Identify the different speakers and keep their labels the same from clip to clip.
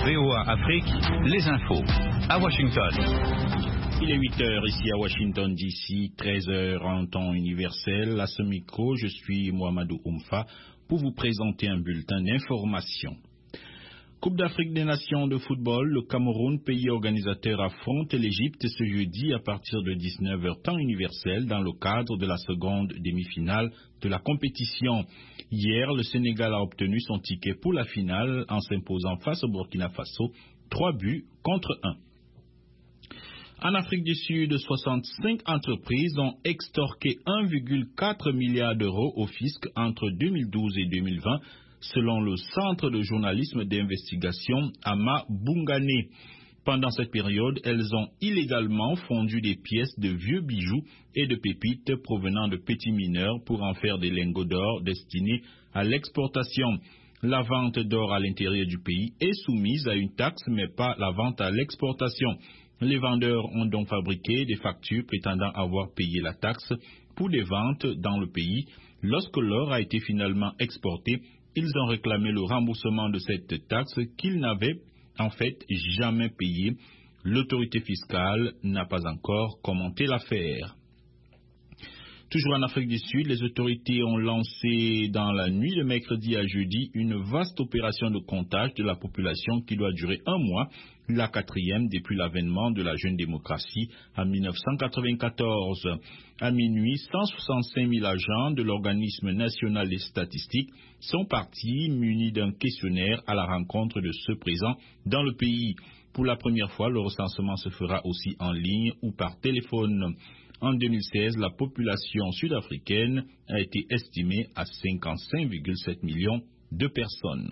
Speaker 1: VOA Afrique, les infos. À Washington.
Speaker 2: Il est 8h ici à Washington DC, 13h en temps universel. À ce micro, je suis Mohamedou Oumfa pour vous présenter un bulletin d'information. Coupe d'Afrique des Nations de football, le Cameroun, pays organisateur, affronte l'Égypte ce jeudi à partir de 19h temps universel dans le cadre de la seconde demi-finale de la compétition. Hier, le Sénégal a obtenu son ticket pour la finale en s'imposant face au Burkina Faso, 3 buts contre 1. En Afrique du Sud, 65 entreprises ont extorqué 1,4 milliard d'euros au fisc entre 2012 et 2020, selon le Centre de journalisme d'investigation Ama Bungane. Pendant cette période, elles ont illégalement fondu des pièces de vieux bijoux et de pépites provenant de petits mineurs pour en faire des lingots d'or destinés à l'exportation. La vente d'or à l'intérieur du pays est soumise à une taxe, mais pas la vente à l'exportation. Les vendeurs ont donc fabriqué des factures prétendant avoir payé la taxe pour des ventes dans le pays. Lorsque l'or a été finalement exporté, ils ont réclamé le remboursement de cette taxe qu'ils n'avaient en fait jamais payée. L'autorité fiscale n'a pas encore commenté l'affaire. Toujours en Afrique du Sud, les autorités ont lancé dans la nuit de mercredi à jeudi une vaste opération de comptage de la population qui doit durer un mois, la 4e depuis l'avènement de la jeune démocratie en 1994. À minuit, 165 000 agents de l'organisme national des statistiques sont partis munis d'un questionnaire à la rencontre de ceux présents dans le pays. Pour la première fois, le recensement se fera aussi en ligne ou par téléphone. En 2016, la population sud-africaine a été estimée à 55,7 millions de personnes.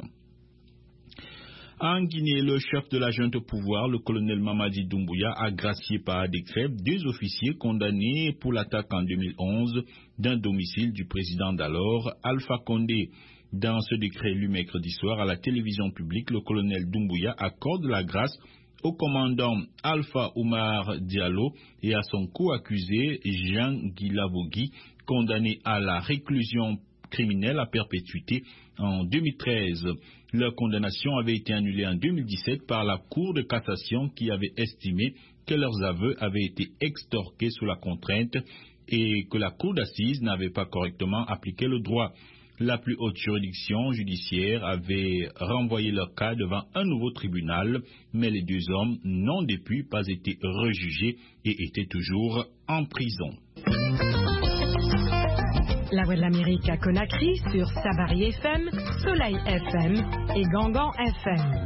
Speaker 2: En Guinée, le chef de la junte au pouvoir, le colonel Mamadi Doumbouya, a gracié par décret 2 officiers condamnés pour l'attaque en 2011 d'un domicile du président d'alors, Alpha Condé. Dans ce décret lu mercredi soir à la télévision publique, le colonel Doumbouya accorde la grâce au commandant Alpha Oumar Diallo et à son co-accusé Jean Guilavogui, condamné à la réclusion criminelle à perpétuité en 2013. Leur condamnation avait été annulée en 2017 par la Cour de cassation qui avait estimé que leurs aveux avaient été extorqués sous la contrainte et que la Cour d'assises n'avait pas correctement appliqué le droit. La plus haute juridiction judiciaire avait renvoyé leur cas devant un nouveau tribunal, mais les 2 hommes n'ont depuis pas été rejugés et étaient toujours en prison.
Speaker 3: La Voix de l'Amérique à Conakry sur Sabari FM, Soleil FM et Gangan FM.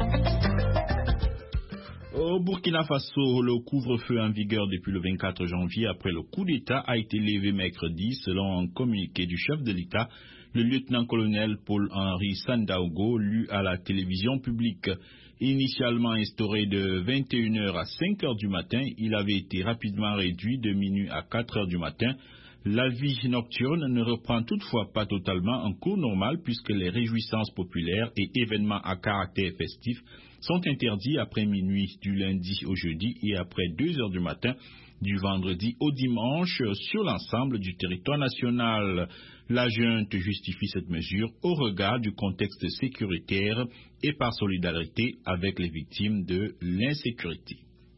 Speaker 2: Au Burkina Faso, le couvre-feu en vigueur depuis le 24 janvier après le coup d'État a été levé mercredi selon un communiqué du chef de l'État, le lieutenant-colonel Paul-Henri Sandaogo, lu à la télévision publique. Initialement instauré de 21h à 5h du matin, il avait été rapidement réduit de minuit à 4h du matin. La vie nocturne ne reprend toutefois pas totalement un cours normal puisque les réjouissances populaires et événements à caractère festif sont interdits après minuit du lundi au jeudi et après 2h du matin du vendredi au dimanche sur l'ensemble du territoire national. La junte justifie cette mesure au regard du contexte sécuritaire et par solidarité avec les victimes de l'insécurité.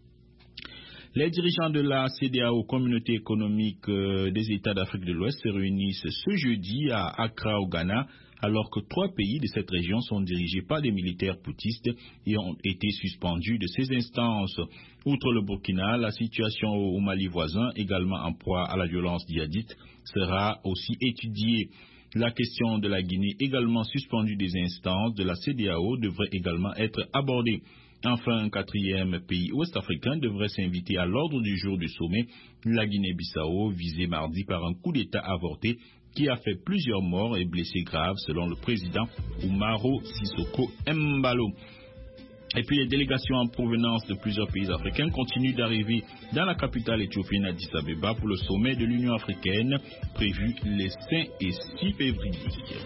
Speaker 2: Les dirigeants de la CEDEAO, Communauté économique des États d'Afrique de l'Ouest, se réunissent ce jeudi à Accra au Ghana, alors que 3 pays de cette région sont dirigés par des militaires poutistes et ont été suspendus de ces instances. Outre le Burkina, la situation au Mali voisin, également en proie à la violence djihadiste, sera aussi étudiée. La question de la Guinée, également suspendue des instances de la CEDEAO, devrait également être abordée. Enfin, un 4e pays ouest-africain devrait s'inviter à l'ordre du jour du sommet, la Guinée-Bissau, visée mardi par un coup d'État avorté qui a fait plusieurs morts et blessés graves selon le président Umaro Sissoko Embalo. Et puis les délégations en provenance de plusieurs pays africains continuent d'arriver dans la capitale éthiopienne Addis Abeba pour le sommet de l'Union africaine prévu les 5 et 6 février.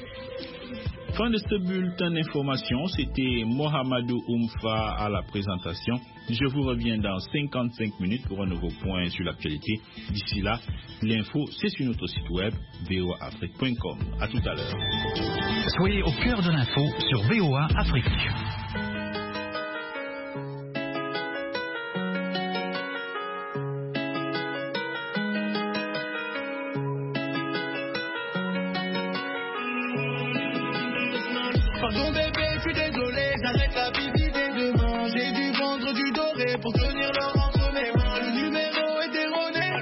Speaker 2: Fin de ce bulletin d'information, c'était Mohamedou Oumfa à la présentation. Je vous reviens dans 55 minutes pour un nouveau point sur l'actualité. D'ici là, l'info c'est sur notre site web voaafrique.com. À tout à l'heure.
Speaker 1: Soyez au cœur de l'info sur VOA Afrique.
Speaker 4: Pardon bébé, je suis désolé, j'arrête la visite demain. J'ai dû vendre du doré pour tenir le entre mes mains. Le numéro est erroné,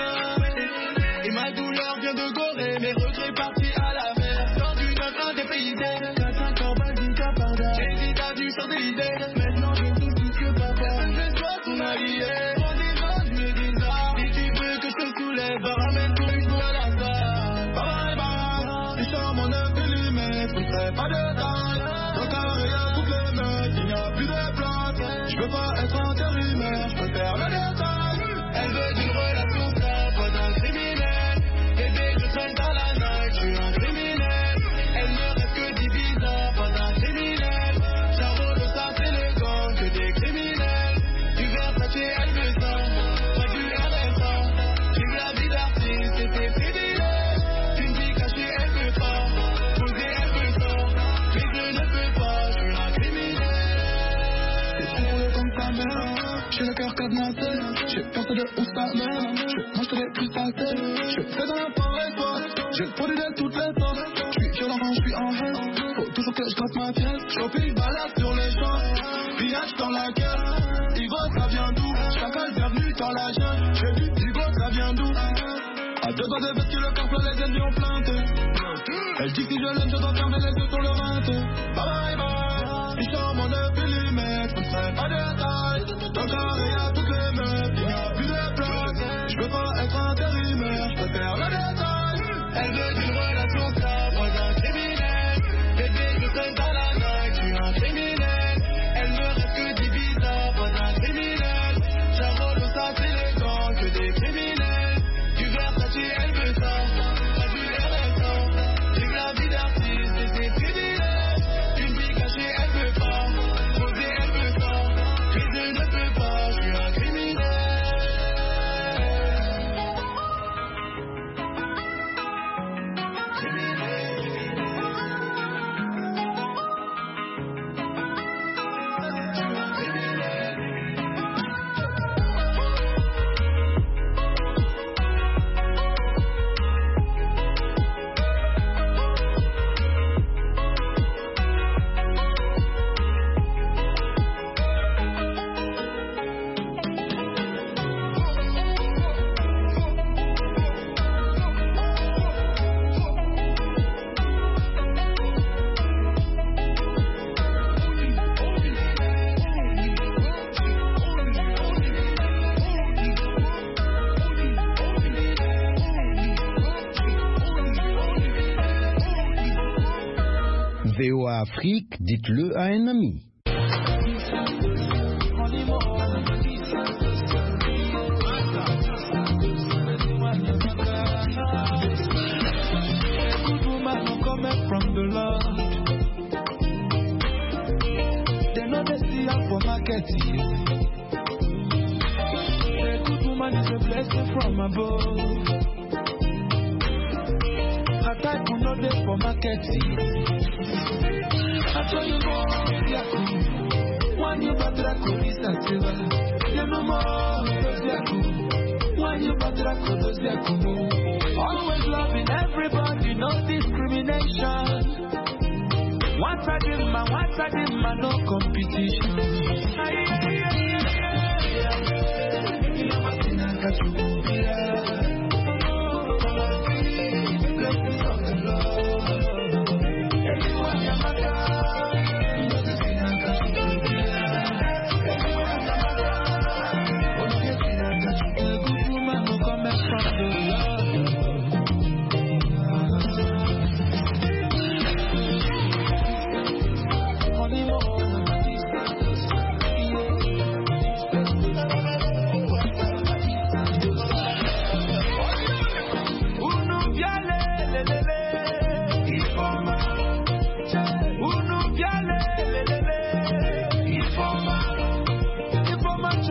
Speaker 4: et ma douleur vient de Gorée. Mes regrets partis à la mer, dans du 9-1 dépaysé. 4-5 ans, vas-y, capada. J'hésite à du sur des idées. Maintenant je touche tout ce que papa. Je dois ton allié. Quand des gens je me dis ça, si tu veux que je te soulève, ramène pour une fois à la salle. Bye bye, si je sors mon œuf de lumière, je ne ferai pas de taille. Dans carré y'a toutes les mecs, il n'y a plus de place. Je veux pas être intérimaire, je préfère le détail. Elle veut d'une relation stable, pas d'un criminel. Bébé, je traîne dans la night, je suis un criminel. Elle ne reste que des bizarres, pas d'un criminel. J'arrose le sac et le gang, que des criminels. Du Versace, elle veut ça, pas du RSA. Vive la vie d'artiste et tes privilèges. Une vie cachée, elle veut pas. Poser, elle veut ça. Mais je ne peux pas, je suis un criminel. C'est sérieux comme ta mère. J'ai le cœur cadenassé. J'ai peur de où ça mène. Moi je te l'ai plus passé. Je fais dans la forêt, toi. J'ai le produit de toutes les sortes. Je suis violent quand je suis en haine. Faut toujours que je gratte ma pièce. Shopping, balade sur les champs. Pillage dans la gueule. Igo, ça vient d'où? Chacal, bienvenue dans la jungle. J'ai vu Igo, ça vient d'où? À 2 doigts de vestir le corps plein, les ennemis ont plainte. Elle dit que si je l'aime, je dois fermer les yeux sur le ventre. Bye bye, si je sors mon œuf et les mecs, je ne ferai pas de taille. Dans le carré y'a toutes les meufs, il n'y a plus de place. Je veux pas être intérimaire, je préfère le détail. Elle veut d'une relation stable, pas d'un criminel. Bébé, je traîne dans la night, je suis un criminel. Elle me reste que des bizarres, pas d'un criminel. J'arrose le sac et les gants, que des criminels. Du Versace, elle veut ça, pas du RSA. Vive la vie d'artiste et ses privilèges. Une vie cachée, elle veut pas. Poser, elle veut ça. Mais je ne peux pas, je suis un criminel.
Speaker 5: VOA Afrique, dites-le à un ami.
Speaker 4: From the Lord, they know they see her for marketing. A good woman is a blessing from above. Her type will not there for marketing. I tell you more, one you better go is a silver. You know more, one you better go is a always loving everybody, no discrimination. Once I did my no competition. Blessings of the Lord. Everyone your mother. Good woman who come from the Lord.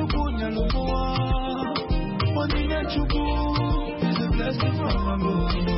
Speaker 4: Chukwu is a blessing from above.